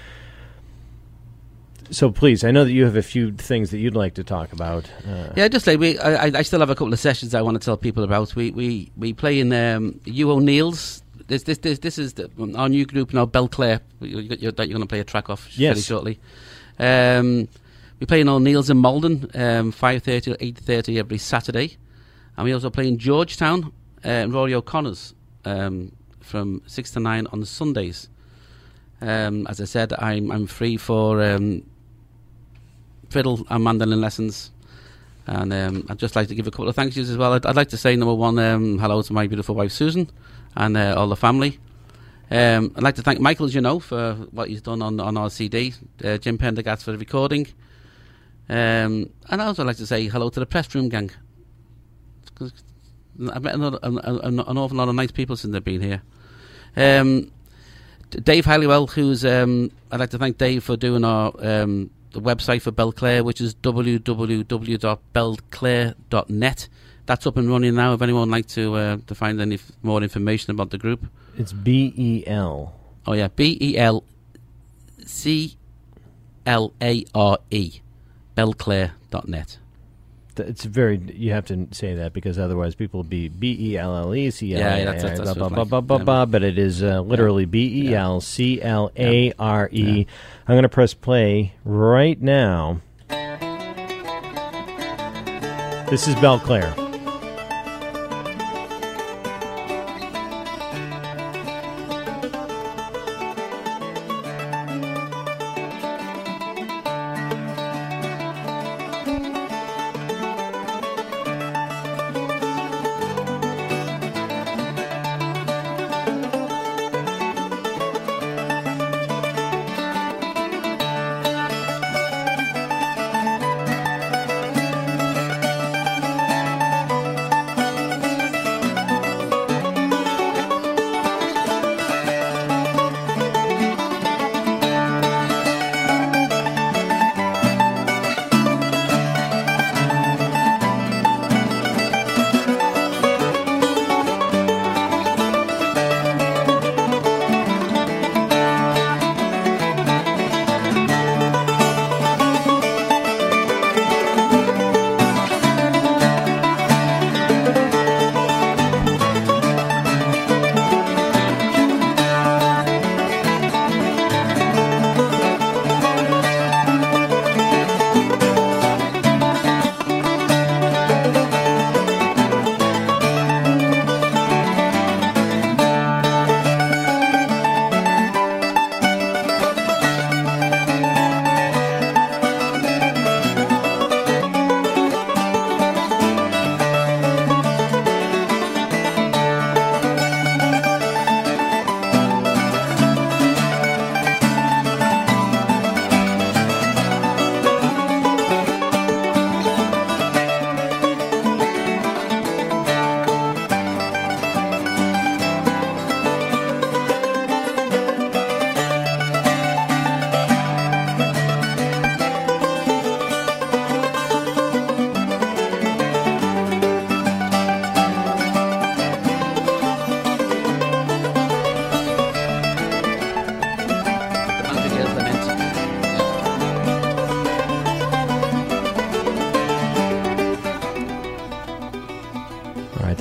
so. Please, I know that you have a few things that you'd like to talk about. Uh, Yeah, just like we, I, I- I still have a couple of sessions I want to tell people about. We we, we play in um, Hugh O'Neill's. This this this this is the, our new group now, Belclare. You, you, you're, you're going to play a track off Yes. very shortly. Um, we play in O'Neill's in Malden, um, five thirty to eight thirty every Saturday, and we also play in Georgetown, uh, in Rory O'Connor's, um, from six to nine on the Sundays. Um, as I said, I'm I'm free for um, fiddle and mandolin lessons. And um, I'd just like to give a couple of thank yous as well. I'd, I'd like to say, number one, um, hello to my beautiful wife Susan and uh, all the family. Um, I'd like to thank Michael, as you know, for what he's done on, on our C D, uh, Jim Pendergast for the recording. Um, and I'd also like to say hello to the press room gang. 'Cause I've met another, an, an, an awful lot of nice people since they've been here. Um, Dave Halliwell, who's um, I'd like to thank Dave for doing our um, the website for Belclare, which is w w w dot belclare dot net. That's up and running now. If anyone would like to uh, to find any f- more information about the group, it's B E L. oh yeah, B E L C L A R E, belclare dot net. It's very. You have to say that because otherwise people will be B E L L E C L A Yeah, yeah, that's- that's- blah that's blah what blah it's blah like. blah Yeah. blah. But it is uh, literally B E L C L A R E. I'm going to press play right now. This is Belclare.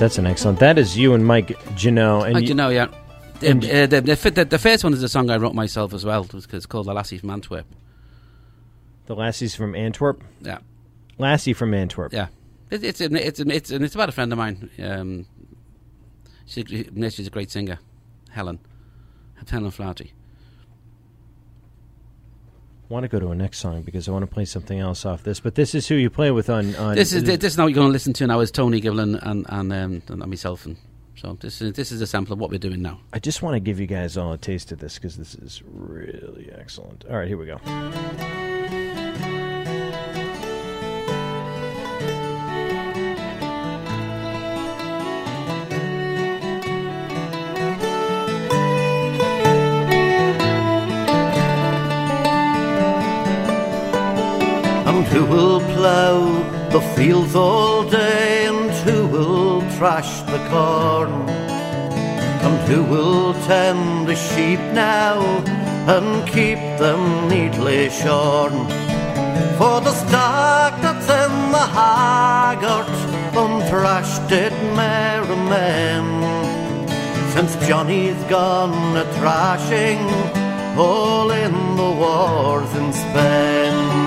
that's an excellent. That is you and Mike Janot. And Mike you, Janot, yeah. The, and uh, the, the, the, the first one is a song I wrote myself as well. It's called The Lassie from Antwerp. The Lassie's from Antwerp? Yeah. Lassie from Antwerp. Yeah. It, it's, it's, it's, it's, it's about a friend of mine. Um, she, she's a great singer. Helen. Helen Flaherty. I want to go to a next song because I want to play something else off this. But this is who you play with on... on this is this is now what you're going to listen to now is Tony Giblin and, and, um, and myself. And so this is, this is a sample of what we're doing now. I just want to give you guys all a taste of this because this is really excellent. All right, here we go. Who will plough the fields all day, and who will thrash the corn, and who will tend the sheep now and keep them neatly shorn? For the stock that's in the haggart unthrashed it merry men, since Johnny's gone a thrashing all in the wars in Spain.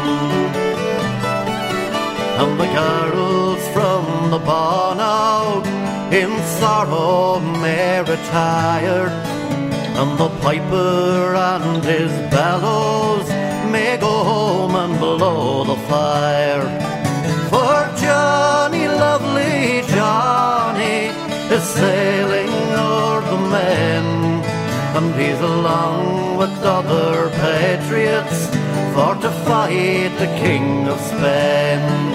And the carols from the barn out in sorrow may retire, and the piper and his bellows may go home and blow the fire. For Johnny, lovely Johnny, is sailing o'er the men, and he's along with other patriots for to fight the King of Spain.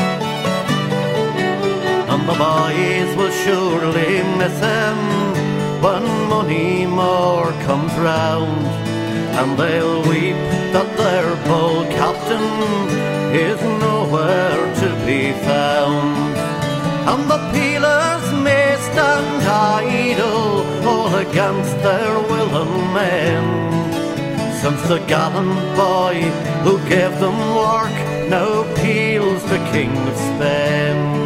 And the boys will surely miss him when Moneymore comes round, and they'll weep that their bold captain is nowhere to be found. And the peelers may stand idle all against their will and men, since the gallant boy who gave them work now peels the King of Spain.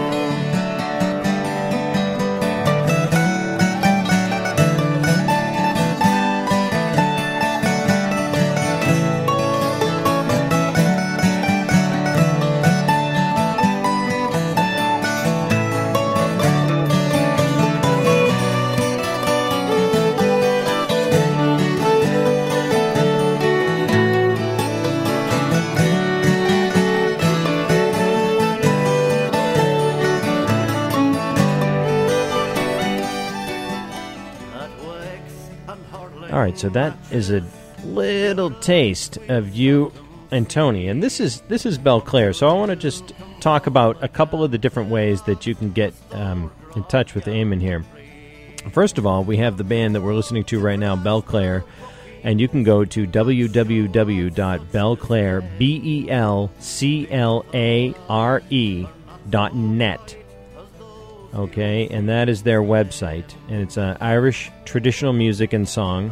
All right, so that is a little taste of you and Tony, and this is this is Belclair. So I want to just talk about a couple of the different ways that you can get um, in touch with Eamon here. First of all, we have the band that we're listening to right now, Belclair, and you can go to w w w dot belclair b e l c l a r e dot net. Okay, and that is their website, and it's uh, Irish traditional music and song.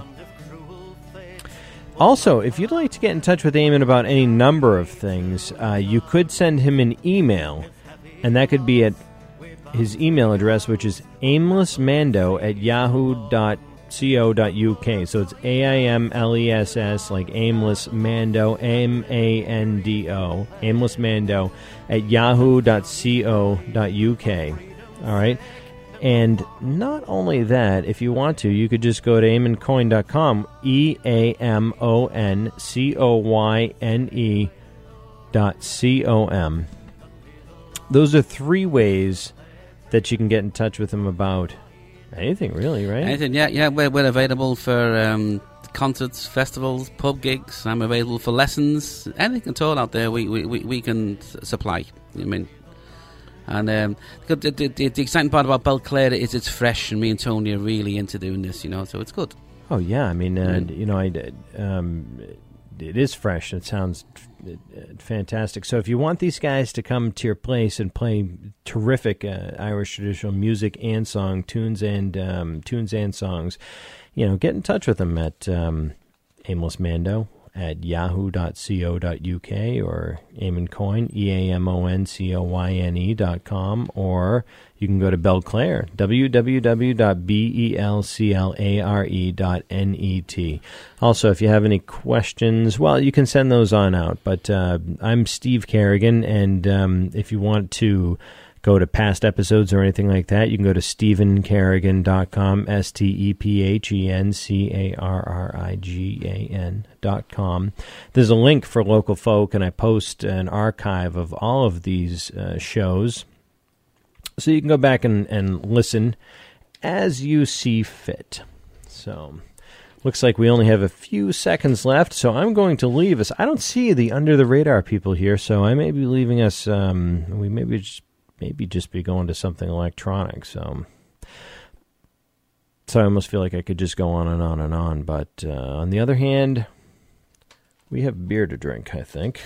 Also, if you'd like to get in touch with Eamon about any number of things, uh, you could send him an email, and that could be at his email address, which is aimlessmando at yahoo dot co dot u k. So it's A I M L E S S, like Aimless Mando, M A N D O, aimlessmando at yahoo dot co dot u k. All right? And not only that, if you want to, you could just go to aamon coyne dot com, E A M O N C O Y N E dot C O M. Those are three ways that you can get in touch with him about anything, really, right? Anything, yeah, yeah. We're, we're available for um, concerts, festivals, pub gigs. I'm available for lessons. Anything at all out there, we, we, we, we can s- supply. I mean... And um, the, the, the, the exciting part about Belclair is it's fresh, and me and Tony are really into doing this, you know, so it's good. Oh, yeah. I mean, uh, mm. you know, I, um, it is fresh. It sounds fantastic. So if you want these guys to come to your place and play terrific uh, Irish traditional music and song, tunes and um, tunes and songs, you know, get in touch with them at um, Aimless Mando at yahoo dot co dot uk, or Eamon Coyne, E A M O N C O Y N E dot com, or you can go to Belclare, w w w dot b e l c l a r e dot net. Also, if you have any questions, well, you can send those on out. But uh, I'm Steve Kerrigan, and um, if you want to go to past episodes or anything like that, you can go to stephen kerrigan dot com, S T E P H E N C A R R I G A N dot com. There's a link for Local Folk, and I post an archive of all of these uh, shows, so you can go back and, and listen as you see fit. So, looks like we only have a few seconds left, so I'm going to leave us. I don't see the under-the-radar people here, so I may be leaving us, um, we maybe just Maybe just be going to something electronic. So, so I almost feel like I could just go on and on and on. But uh, on the other hand, we have beer to drink, I think.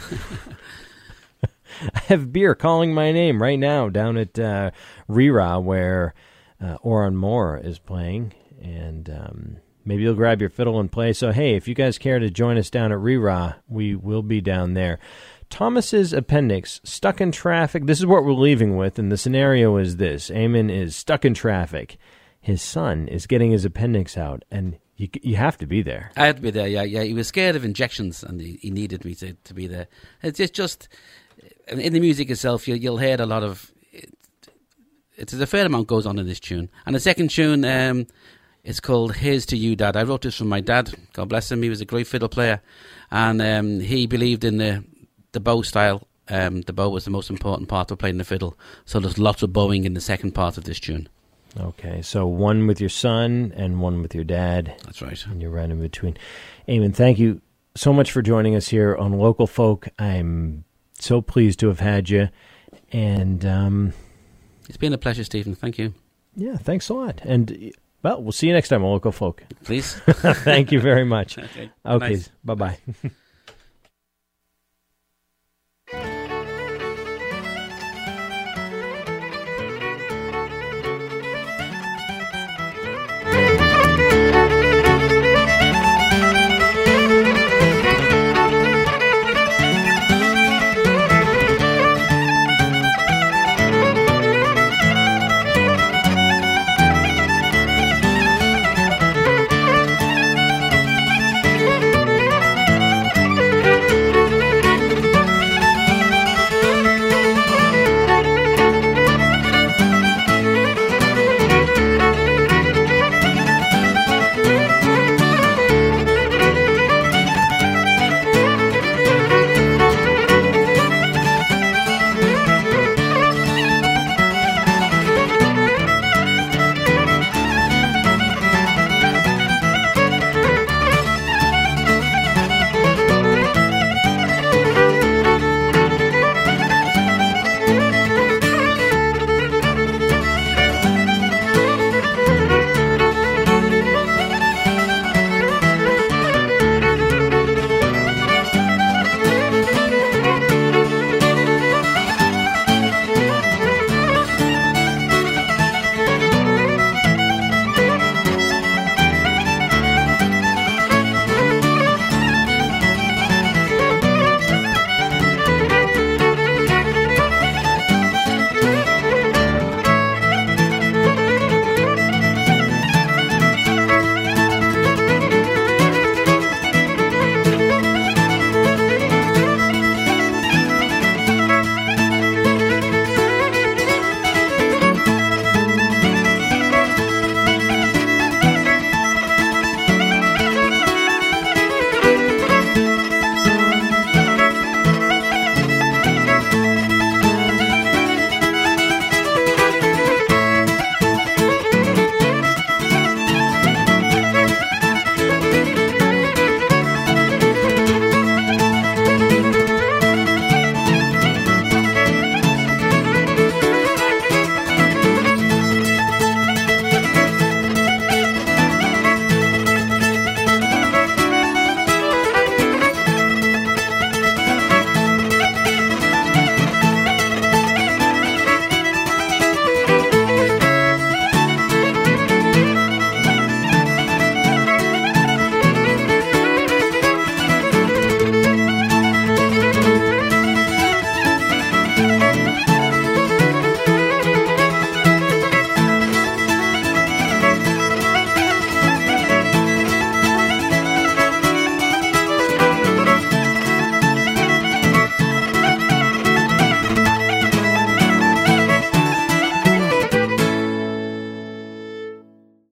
I have beer calling my name right now down at uh, Rira, where uh, Oran Moore is playing. And um, maybe you'll grab your fiddle and play. So, hey, if you guys care to join us down at Rira, we will be down there. Thomas's appendix, stuck in traffic. This is what we're leaving with, and the scenario is this. Eamon is stuck in traffic. His son is getting his appendix out, and you you have to be there. I had to be there, yeah. yeah. He was scared of injections, and he, he needed me to, to be there. It's just, just in the music itself, you, you'll hear a lot of... It, it's a fair amount goes on in this tune. And the second tune, um, it's called Here's to You, Dad. I wrote this from my dad. God bless him. He was a great fiddle player, and um, he believed in the... the bow style. Um, the bow was the most important part of playing the fiddle, so there's lots of bowing in the second part of this tune. Okay, so one with your son and one with your dad. That's right. And you're right in between. Eamon, thank you so much for joining us here on Local Folk. I'm so pleased to have had you. And um, it's been a pleasure, Stephen. Thank you. Yeah, thanks a lot. And, well, we'll see you next time on Local Folk. Please. Thank you very much. Okay, okay nice. Bye-bye.